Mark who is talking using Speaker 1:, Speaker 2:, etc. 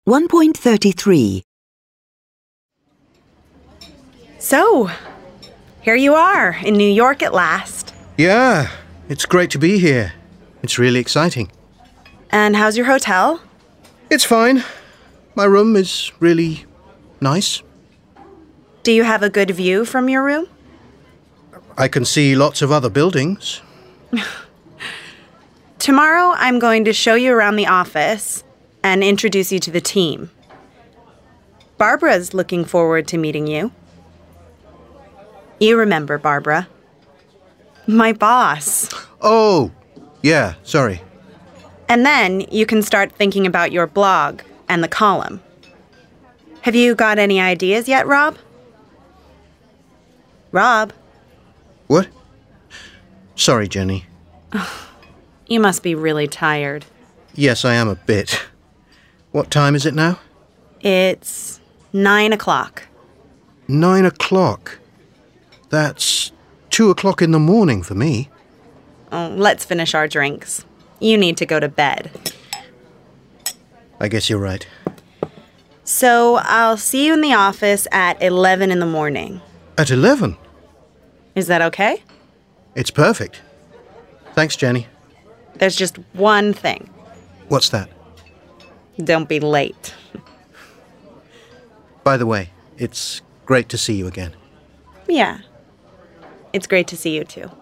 Speaker 1: 1.33.
Speaker 2: So, here you are, in New York at last.
Speaker 3: Yeah, it's great to be here. It's really exciting.
Speaker 2: And how's your hotel?
Speaker 3: It's fine. My room is really nice.
Speaker 2: Do you have a good view from your room?
Speaker 3: I can see lots of other buildings.
Speaker 2: Tomorrow, I'm going to show you around the office and introduce you to the team. Barbara's looking forward to meeting you. You remember Barbara. My boss.
Speaker 3: Oh, yeah, sorry.
Speaker 2: And then you can start thinking about your blog and the column. Have you got any ideas yet, Rob? Rob?
Speaker 3: What? Sorry, Jenny.
Speaker 2: You must be really tired.
Speaker 3: Yes, I am a bit. What time is it now?
Speaker 2: It's 9 o'clock.
Speaker 3: 9 o'clock. That's 2 o'clock in the morning for me.
Speaker 2: Oh, let's finish our drinks. You need to go to bed.
Speaker 3: I guess you're right.
Speaker 2: So I'll see you in the office at 11 in the morning.
Speaker 3: At 11?
Speaker 2: Is that okay?
Speaker 3: It's perfect. Thanks, Jenny.
Speaker 2: There's just one thing.
Speaker 3: What's that?
Speaker 2: Don't be late.
Speaker 3: By the way, it's great to see you again.
Speaker 2: Yeah. It's great to see you too.